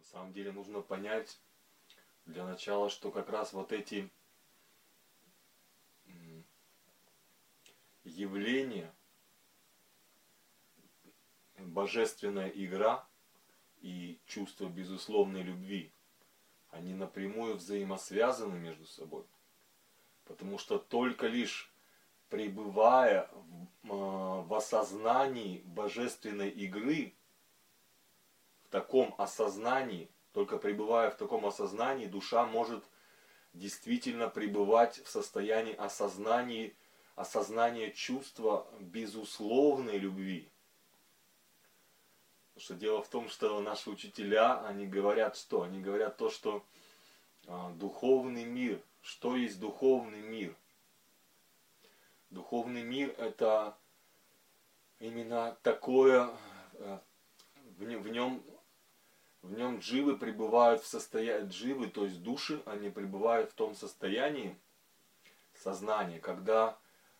самом деле нужно понять для начала, что как раз вот эти явления, божественная игра и чувство безусловной любви, они напрямую взаимосвязаны между собой. Потому что только лишь пребывая в осознании божественной игры, в таком осознании, только пребывая в таком осознании, душа может действительно пребывать в состоянии осознания чувства безусловной любви. Потому что дело в том, что наши учителя, они говорят что? Они говорят то, что духовный мир, что есть духовный мир? Духовный мир это именно такое, в нем дживы пребывают в состоянии, дживы, то есть души, они пребывают в том состоянии сознания, когда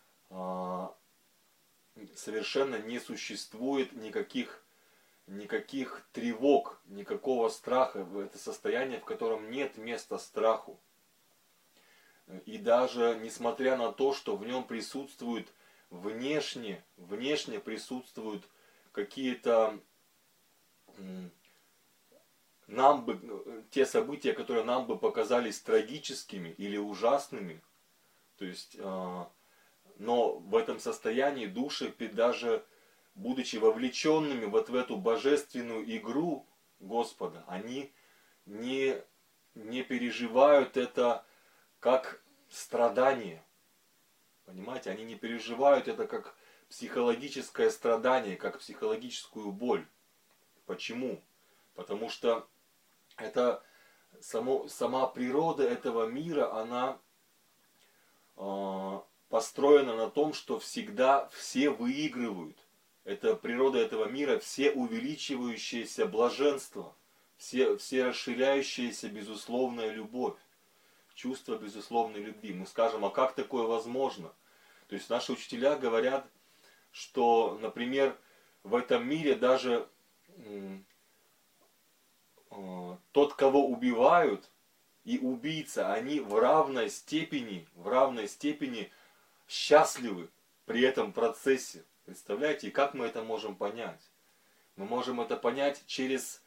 совершенно не существует никаких тревог, никакого страха. Это состояние, в котором нет места страху. И даже несмотря на то, что в нем присутствуют внешне присутствуют какие-то те события, которые нам бы показались трагическими или ужасными, то есть, но в этом состоянии души, даже будучи вовлеченными вот в эту божественную игру Господа, они не переживают это как страдание. Понимаете, они не переживают это как психологическое страдание, как психологическую боль. Почему? Потому что это сама природа этого мира, она построена на том, что всегда все выигрывают. Это природа этого мира, все увеличивающееся блаженство, все расширяющаяся безусловная любовь, чувство безусловной любви. Мы скажем, а как такое возможно? То есть наши учителя говорят, что, например, в этом мире даже тот, кого убивают, и убийца, они в равной степени счастливы при этом процессе. Представляете, и как мы это можем понять? Мы можем это понять через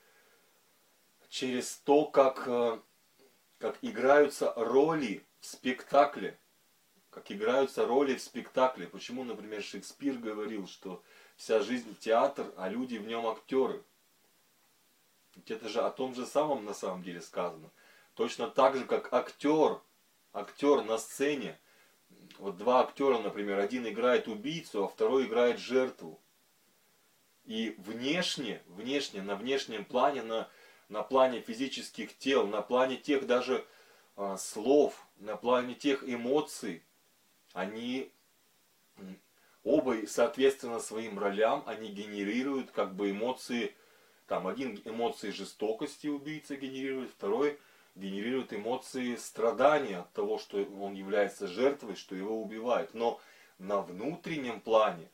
то, как играются роли в спектакле. Как играются роли в спектакле. Почему, например, Шекспир говорил, что вся жизнь театр, а люди в нем актеры. Ведь это же о том же самом на самом деле сказано. Точно так же, как актер на сцене. Вот два актера, например, один играет убийцу, а второй играет жертву. И внешне, на внешнем плане, на плане физических тел, на плане тех даже слов, на плане тех эмоций, они оба, соответственно, своим ролям, они генерируют как бы эмоции, там один эмоции жестокости убийца генерирует, второй генерирует эмоции страдания от того, что он является жертвой, что его убивают. Но на внутреннем плане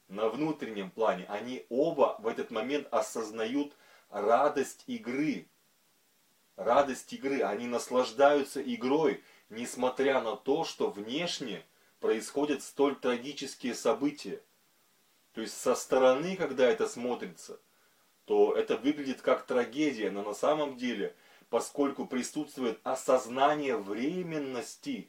они оба в этот момент осознают радость игры. Радость игры. Они наслаждаются игрой, несмотря на то, что внешне происходят столь трагические события. То есть со стороны, когда это смотрится, то это выглядит как трагедия, но на самом деле, поскольку присутствует осознание временности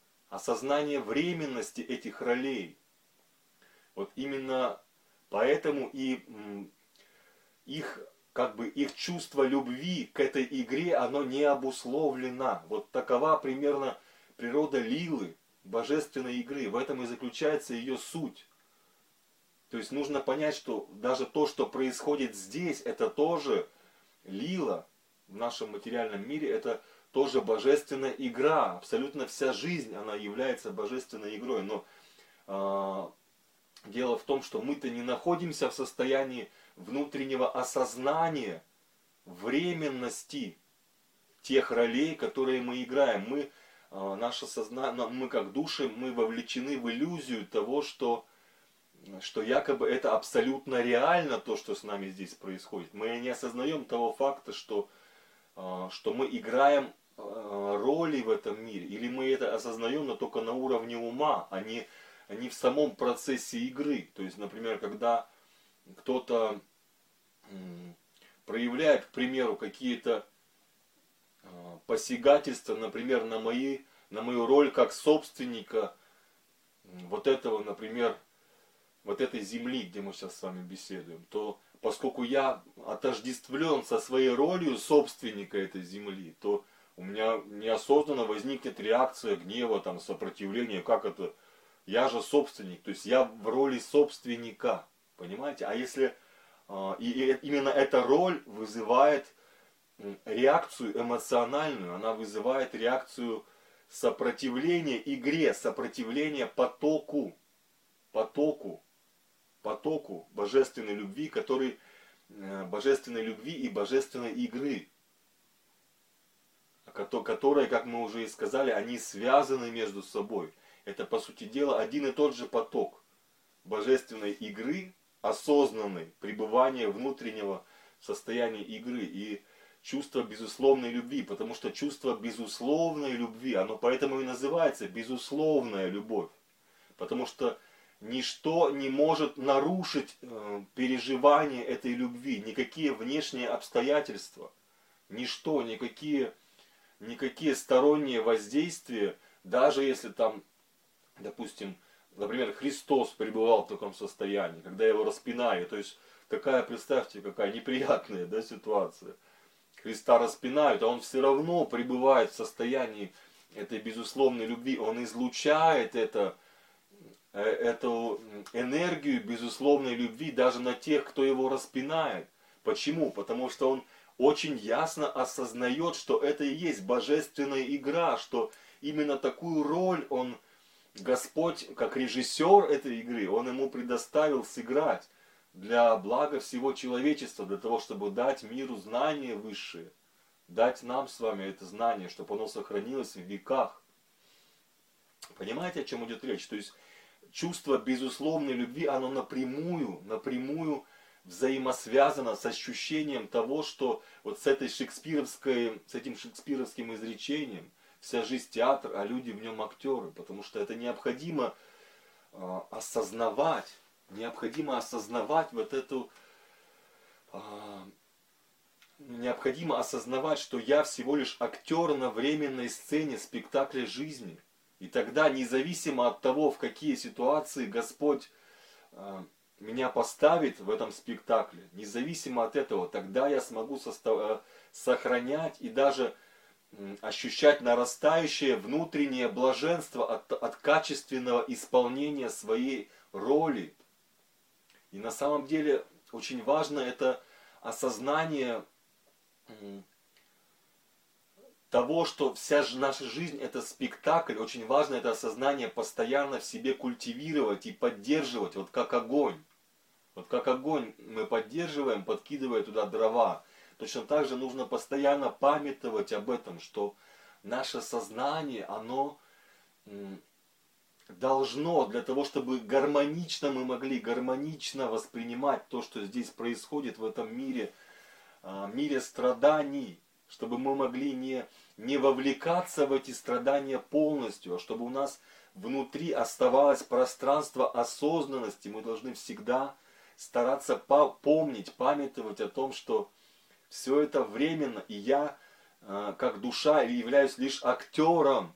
этих ролей, вот именно поэтому и их чувство любви к этой игре, оно не обусловлено. Вот такова примерно природа лилы, божественной игры. В этом и заключается ее суть. То есть нужно понять, что даже то, что происходит здесь, это тоже лила в нашем материальном мире, это тоже божественная игра. Абсолютно вся жизнь, она является божественной игрой. Но дело в том, что мы-то не находимся в состоянии внутреннего осознания временности тех ролей, которые мы играем. Наше сознание, мы как души, мы вовлечены в иллюзию того, что якобы это абсолютно реально, то, что с нами здесь происходит. Мы не осознаем того факта, что что мы играем роли в этом мире, или мы это осознаем, но только на уровне ума, а не в самом процессе игры. То есть, например, когда кто-то проявляет, к примеру, какие-то посягательства, например, на мою роль как собственника вот этого, например, вот этой земли, где мы сейчас с вами беседуем, то поскольку я отождествлен со своей ролью собственника этой земли, то у меня неосознанно возникнет реакция гнева, там, сопротивления, как это, я же собственник, то есть я в роли собственника, понимаете? А если именно эта роль вызывает реакцию эмоциональную, она вызывает реакцию сопротивления игре, сопротивления потоку божественной любви, божественной любви и божественной игры, которые, как мы уже и сказали, они связаны между собой. Это, по сути дела, один и тот же поток божественной игры, осознанной, пребывания внутреннего состояния игры и чувство безусловной любви, потому что чувство безусловной любви, оно поэтому и называется безусловная любовь, потому что ничто не может нарушить переживание этой любви, никакие внешние обстоятельства, ничто, никакие сторонние воздействия, даже если там, допустим, например, Христос пребывал в таком состоянии, когда его распинали, то есть такая, представьте, какая неприятная, да, ситуация. Христа распинают, а он все равно пребывает в состоянии этой безусловной любви, он излучает эту энергию безусловной любви даже на тех, кто его распинает. Почему? Потому что он очень ясно осознает, что это и есть божественная игра, что именно такую роль Господь, как режиссер этой игры, он ему предоставил сыграть для блага всего человечества, для того, чтобы дать миру знания высшие, дать нам с вами это знание, чтобы оно сохранилось в веках. Понимаете, о чем идет речь? То есть чувство безусловной любви, оно напрямую взаимосвязано с ощущением того, что вот с этим шекспировским изречением вся жизнь театр, а люди в нем актеры, потому что это необходимо осознавать вот эту, необходимо осознавать, что я всего лишь актер на временной сцене спектакля жизни. И тогда, независимо от того, в какие ситуации Господь меня поставит в этом спектакле, независимо от этого, тогда я смогу сохранять и даже ощущать нарастающее внутреннее блаженство от качественного исполнения своей роли. И на самом деле очень важно это осознание того, что вся наша жизнь это спектакль. Очень важно это осознание постоянно в себе культивировать и поддерживать, вот как огонь. Вот как огонь мы поддерживаем, подкидывая туда дрова. Точно так же нужно постоянно памятовать об этом, что наше сознание, оно должно, для того, чтобы мы могли гармонично воспринимать то, что здесь происходит в этом мире, мире страданий, чтобы мы могли не вовлекаться в эти страдания полностью, а чтобы у нас внутри оставалось пространство осознанности. Мы должны всегда стараться помнить, памятовать о том, что все это временно, и я, как душа, являюсь лишь актером,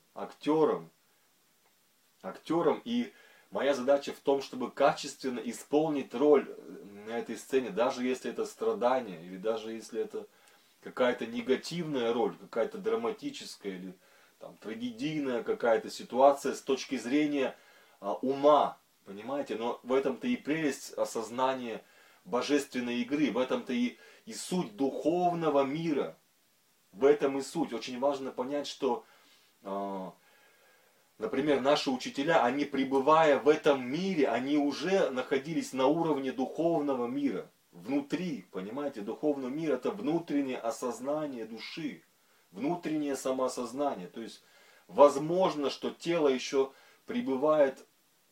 и моя задача в том, чтобы качественно исполнить роль на этой сцене, даже если это страдание, или даже если это какая-то негативная роль, какая-то драматическая, или там, трагедийная какая-то ситуация с точки зрения ума, понимаете? Но в этом-то и прелесть осознания божественной игры, в этом-то и суть духовного мира, в этом и суть. Очень важно понять, что например, наши учителя, они пребывая в этом мире, они уже находились на уровне духовного мира. Внутри, понимаете, духовный мир это внутреннее осознание души, внутреннее самоосознание. То есть, возможно, что тело еще пребывает,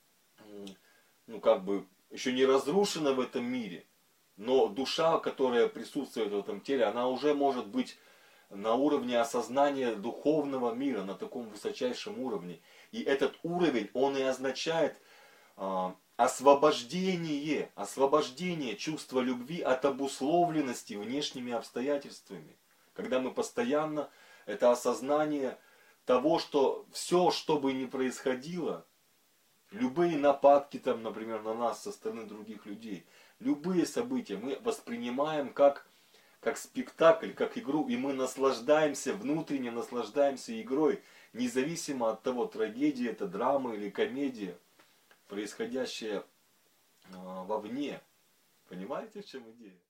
еще не разрушено в этом мире, но душа, которая присутствует в этом теле, она уже может быть на уровне осознания духовного мира, на таком высочайшем уровне. И этот уровень, он и означает освобождение чувства любви от обусловленности внешними обстоятельствами. Когда мы постоянно, это осознание того, что все, что бы ни происходило, любые нападки, там, например, на нас со стороны других людей, любые события мы воспринимаем как спектакль, как игру, и мы наслаждаемся, внутренне наслаждаемся игрой, независимо от того, трагедия это, драма или комедия, происходящая вовне. Понимаете, в чем идея?